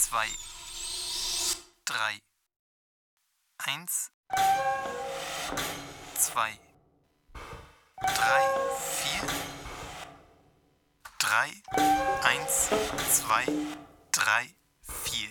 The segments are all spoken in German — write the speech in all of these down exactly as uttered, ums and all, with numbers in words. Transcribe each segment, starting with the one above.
zwei, drei, eins, zwei, drei, vier, drei, eins, zwei, drei, vier.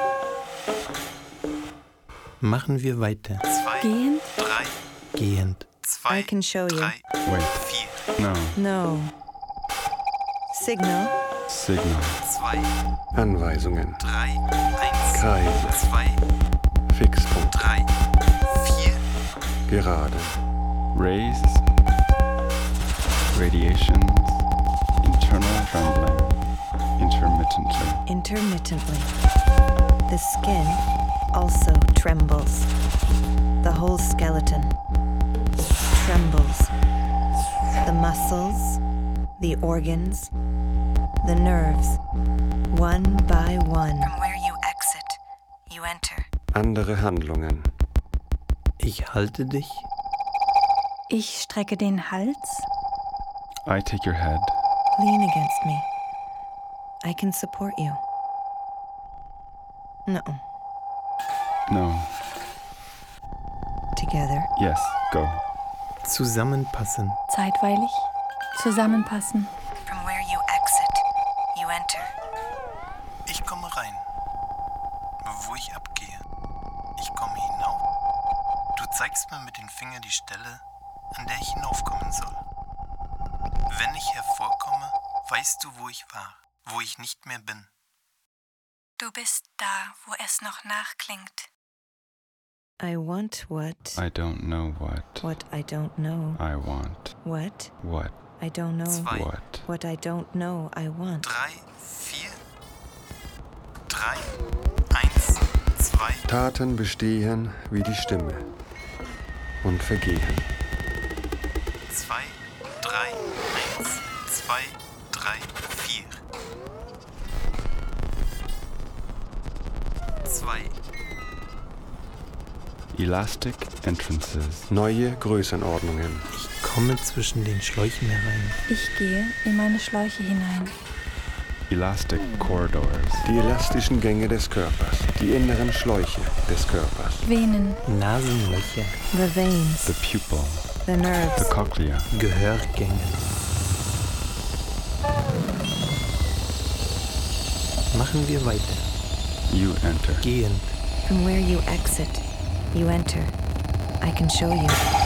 Machen wir weiter. Zwei, Gehend? drei, Gehend. zwei, I can show you. drei, Wait. vier, No. No. Signal. Signal. zwei, Anweisungen. drei, eins, Kreise. zwei, Fixpunkt. drei, vier, Gerade. Rays. Radiations. Internal trembling. Intermittently. Intermittently. The skin also trembles. The whole skeleton trembles. The muscles, the organs, the nerves, one by one. From where you exit, you enter. Andere Handlungen. Ich halte dich. Ich strecke den Hals. I take your head. Lean against me. I can support you. No. No. Together. Yes. Go. Zusammenpassen. Zeitweilig. Zusammenpassen. From where you exit, you enter. ich komme rein. Wo ich abgehe. Ich komme hinauf. Du zeigst mir mit den Fingern die Stelle, an der ich hinaufkommen soll. Wenn ich hervorkomme, weißt du, wo ich war, wo ich nicht mehr bin. Du bist da, wo es noch nachklingt. I want what, I don't know what. what I don't know. I want. What What? I don't know. Zwei, What? What I don't know I want. drei, vier, drei, eins, zwei, Taten bestehen wie die Stimme und vergehen. zwei, drei, eins, zwei, drei, vier. Zwei, Elastic entrances. Neue Größenordnungen. Ich komme zwischen den Schläuchen herein. Ich gehe in meine Schläuche hinein. Elastic corridors. Die elastischen Gänge des Körpers. Die inneren Schläuche des Körpers. Venen. Nasenlöcher. The veins, The pupil. the The nerves, cochlea. Gehörgänge. Machen wir weiter. You enter. Gehend. from where you exit, you enter. I can show you.